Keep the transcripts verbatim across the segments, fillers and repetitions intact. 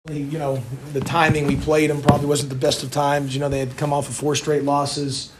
You know, the timing we played them probably wasn't the best of times. You know, they had come off of four straight losses.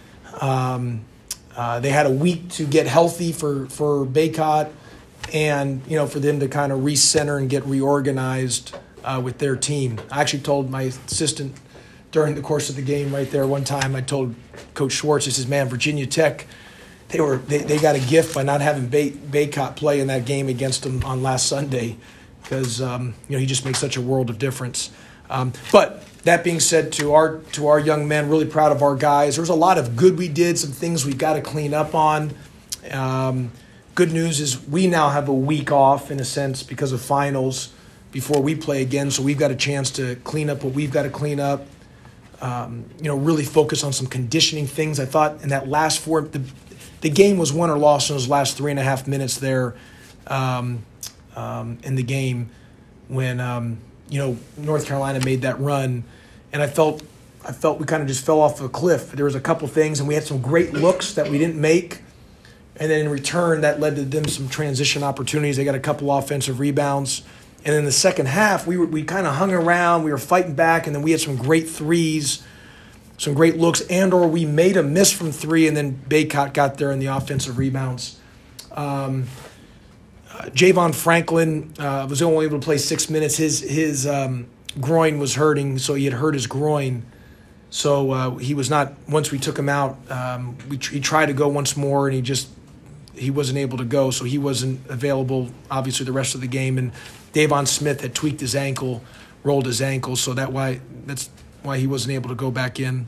Um, uh, they had a week to get healthy for, for Baycott and, you know, for them to kind of recenter and get reorganized uh, with their team. I actually told my assistant during the course of the game right there one time, I told Coach Schwartz, I says, man, Virginia Tech, they were they, they got a gift by not having Bay, Baycott play in that game against them on last Sunday. Because um, you know, he just makes such a world of difference. Um, but that being said, to our to our young men, really proud of our guys. There was a lot of good we did, some things we got to clean up on. Um, good news is we now have a week off in a sense because of finals before we play again. So we've got a chance to clean up what we've got to clean up. Um, you know, really focus on some conditioning things. I thought in that last four, the, the game was won or lost in those last three and a half minutes there. Um, Um, in the game when um, you know North Carolina made that run, and I felt I felt we kind of just fell off a cliff. There was a couple things, and we had some great looks that we didn't make, and then in return that led to them some transition opportunities. They got a couple offensive rebounds, and in the second half we were, we kind of hung around, we were fighting back, and then we had some great threes, some great looks, and or we made a miss from three, and then Baycott got there in the offensive rebounds. Um, Uh, Javon Franklin uh, was only able to play six minutes. His his um, groin was hurting, so he had hurt his groin. So uh, he was not. Once we took him out, um, we he tried to go once more, and he just he wasn't able to go. So he wasn't available, obviously, the rest of the game. And Davon Smith had tweaked his ankle, rolled his ankle, so that why that's why he wasn't able to go back in.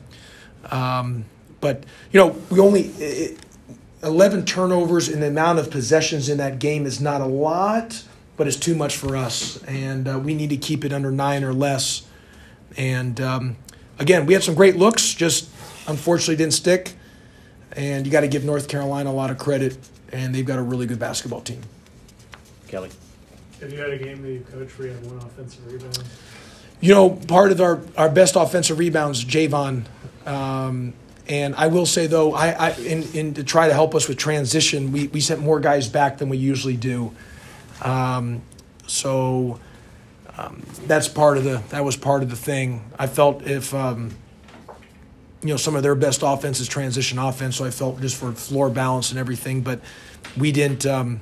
Um, but you know, we only. It, eleven turnovers and the amount of possessions in that game is not a lot, but it's too much for us. And uh, we need to keep it under nine or less. And, um, again, we had some great looks, just unfortunately didn't stick. And you got to give North Carolina a lot of credit, and they've got a really good basketball team. Kelly. Have you had a game that you coached where you had one offensive rebound? You know, part of our, our best offensive rebounds, Javon. Um, And I will say, though, I, I in, in to try to help us with transition, we, we sent more guys back than we usually do. Um, so um, that's part of the that was part of the thing. I felt if um, you know some of their best offense is transition offense, so I felt just for floor balance and everything. But we didn't, um,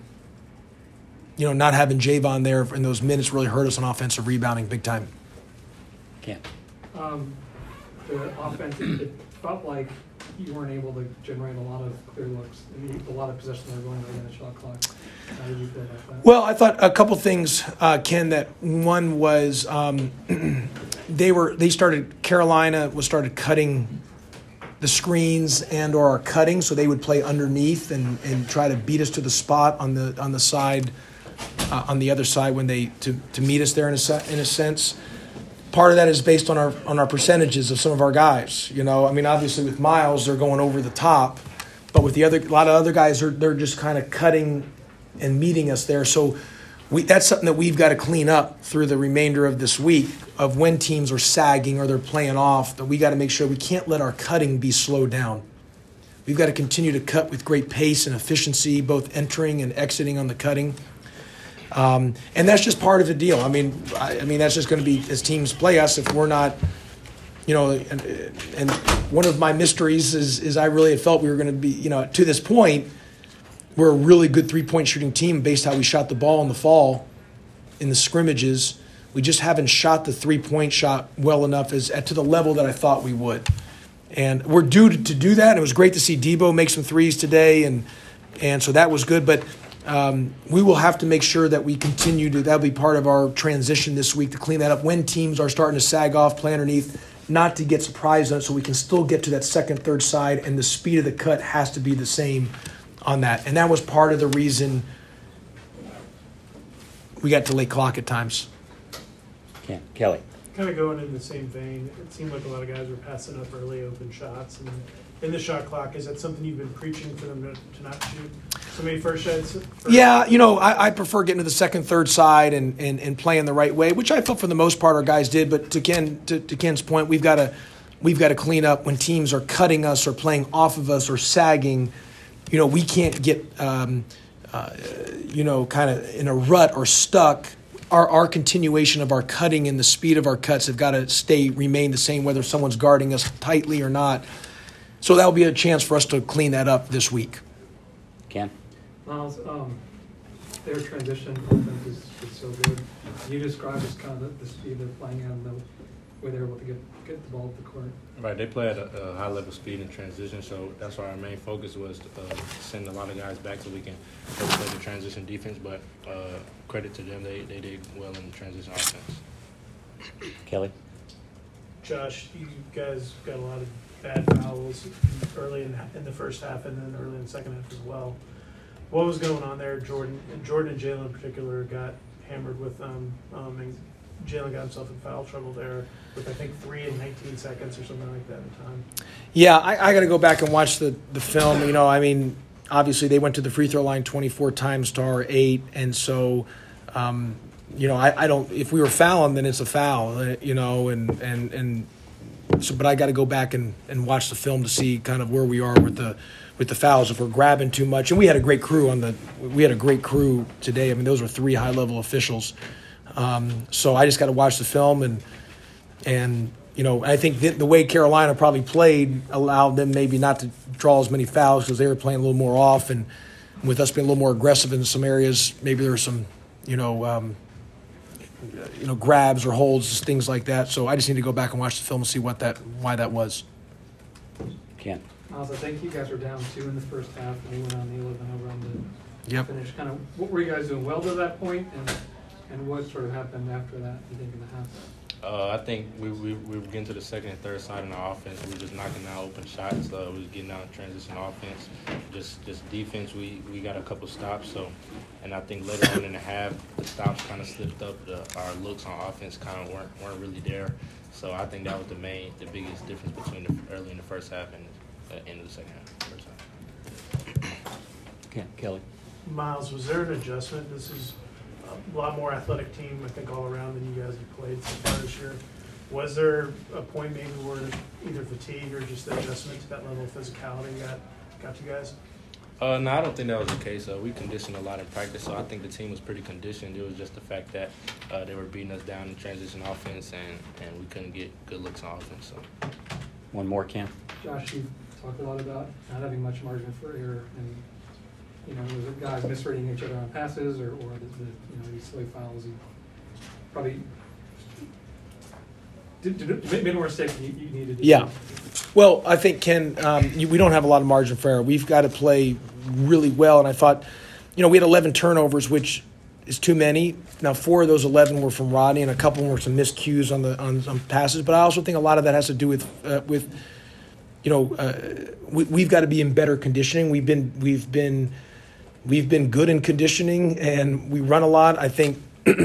you know, not having Javon there in those minutes really hurt us on offensive rebounding big time. Ken. Um, the offense, it felt like you weren't able to generate a lot of clear looks. I mean, a lot of possessions were going right in the shot clock. How did you feel about that? Well, I thought a couple things, uh, Ken. That one was um, they were they started Carolina was started cutting the screens and or are cutting, so they would play underneath and, and try to beat us to the spot on the on the side uh, on the other side when they to, to meet us there in a in a sense. Part of that is based on our on our percentages of some of our guys. You know, I mean, obviously with Miles, they're going over the top, but with the other, a lot of other guys, are they're just kind of cutting and meeting us there. So we that's something that we've got to clean up through the remainder of this week of when teams are sagging or they're playing off. That we got to make sure we can't let our cutting be slowed down. We've got to continue to cut with great pace and efficiency, both entering and exiting on the cutting. Um, and that's just part of the deal. I mean, I, I mean that's just going to be as teams play us. If we're not, you know, and, and one of my mysteries is is I really had felt we were going to be, you know, to this point, we're a really good three-point shooting team based how we shot the ball in the fall, in the scrimmages. We just haven't shot the three-point shot well enough as to the level that I thought we would. And we're due to, to do that. It was great to see Debo make some threes today, and and so that was good. But Um, we will have to make sure that we continue to, that'll be part of our transition this week to clean that up when teams are starting to sag off, play underneath, not to get surprised on it, so we can still get to that second, third side, and the speed of the cut has to be the same on that. And that was part of the reason we got to late clock at times. Ken. Kelly. Kind of going in the same vein, it seemed like a lot of guys were passing up early open shots. And in the shot clock, is that something you've been preaching for them to, to not shoot so many first shots? First? Yeah, you know, I, I prefer getting to the second, third side and, and, and playing the right way, which I felt for the most part our guys did. But to Ken to, to Ken's point, we've got to we've got to clean up when teams are cutting us or playing off of us or sagging. You know, we can't get um, uh, you know kind of in a rut or stuck our, our continuation of our cutting and the speed of our cuts have got to stay remain the same, whether someone's guarding us tightly or not. So that will be a chance for us to clean that up this week. Ken? Miles, um, their transition offense is, is so good. Can you describe just kind of the, the speed they're playing at and the way they're able to get, get the ball at the court? Right, they play at a, a high level speed in transition, so that's why our main focus was to uh, send a lot of guys back so we can help play the transition defense. But uh, credit to them, they, they did well in the transition offense. Kelly? Josh, you guys got a lot of bad fouls early in, in the first half and then early in the second half as well. What was going on there? Jordan and Jordan and Jalen in particular got hammered with them, um, and Jalen got himself in foul trouble there with I think three and nineteen seconds or something like that at the time. Yeah, I, I got to go back and watch the, the film. You know, I mean, obviously they went to the free throw line twenty-four times to our eight, and so, um, you know, I, I don't. If we were fouling, then it's a foul. uh, You know, and and and. So, but I got to go back and, and watch the film to see kind of where we are with the with the fouls. If we're grabbing too much, and we had a great crew on the we had a great crew today. I mean, those were three high level officials. Um, so I just got to watch the film and and you know I think the, the way Carolina probably played allowed them maybe not to draw as many fouls because they were playing a little more off, and with us being a little more aggressive in some areas, maybe there were some you know. Um, you know, grabs or holds, things like that. So I just need to go back and watch the film and see what that, why that was. Ken? Miles, I think you guys were down two in the first half, and they went on the eleven over on the Yep. finish. Kind of, what were you guys doing well to that point, and and what sort of happened after that? You think in the half? Uh, I think we, we we were getting to the second and third side in our offense. We were just knocking out open shots. Uh, we was getting out transition offense. Just just defense. We, we got a couple stops. So, and I think later on in the half, the stops kind of slipped up. The, our looks on offense kind of weren't weren't really there. So I think that was the main, the biggest difference between the early in the first half and the end of the second half. First half. Ken? Kelly? Miles, was there an adjustment? This is a lot more athletic team, I think, all around than you guys have played so far this year. Was there a point maybe where either fatigue or just the adjustment to that level of physicality got got you guys? Uh, no, I don't think that was the case. Uh, we conditioned a lot in practice, so I think the team was pretty conditioned. It was just the fact that uh, they were beating us down in transition offense, and, and we couldn't get good looks on offense. So. One more, Ken? Josh, you talked a lot about not having much margin for error, and you know, was it guys misreading each other on passes, or, or the, the you know these silly fouls? You probably did, did, made more mistakes than you, you needed to. Yeah. do. Well, I think, Ken, um, you, we don't have a lot of margin for error. We've got to play really well. And I thought, you know, we had eleven turnovers, which is too many. Now, four of those eleven were from Rodney, and a couple were some miscues on the on, on passes. But I also think a lot of that has to do with uh, with, you know, uh, we, we've got to be in better conditioning. We've been we've been we've been good in conditioning, and we run a lot. I think.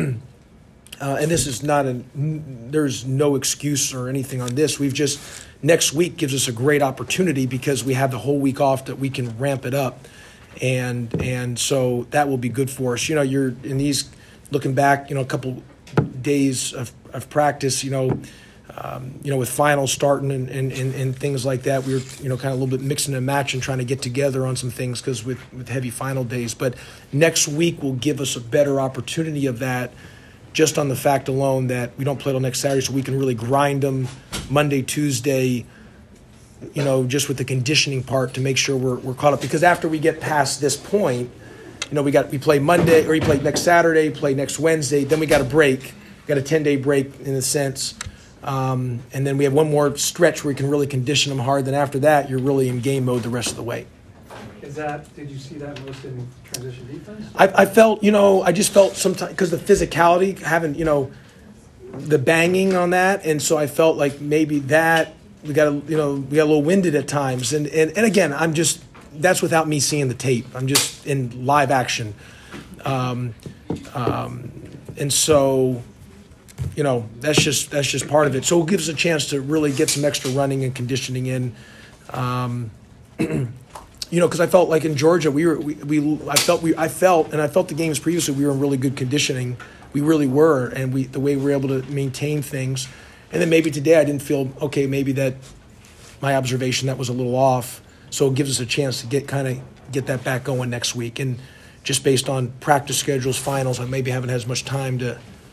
Uh, and this is not a, there's no excuse or anything on this. We've just, next week gives us a great opportunity because we have the whole week off that we can ramp it up. And, and so that will be good for us. You know, you're in these, looking back, you know, a couple days of, of practice, you know, um, you know, with finals starting and, and, and, and things like that, we were, you know, kind of a little bit mixing and matching, trying to get together on some things because with, with heavy final days. But next week will give us a better opportunity of that, just on the fact alone that we don't play till next Saturday, so we can really grind them Monday, Tuesday, you know, just with the conditioning part to make sure we're we're caught up. Because after we get past this point, you know, we got we play Monday, or we play next Saturday, play next Wednesday, then we got a break, we got a ten-day break in a sense, um, and then we have one more stretch where we can really condition them hard. Then after that, you're really in game mode the rest of the way. Is that, did you see that most in transition defense? I, I felt, you know, I just felt sometimes because the physicality, having, you know, the banging on that, and so I felt like maybe that we got, a, you know, we got a little winded at times, and, and and again, I'm just that's without me seeing the tape. I'm just in live action, um, um, and so, you know, that's just that's just part of it. So it gives us a chance to really get some extra running and conditioning in. Um, You know, because I felt like in Georgia, we were, we, we, I felt, we, I felt, and I felt the games previously, we were in really good conditioning. We really were, and we, the way we were able to maintain things, and then maybe today I didn't feel okay. Maybe that my observation that was a little off. So it gives us a chance to get kind of get that back going next week, and just based on practice schedules, finals, I maybe haven't had as much time to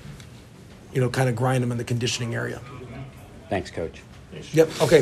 you know, kind of grind them in the conditioning area. Thanks, Coach. Yep. Okay.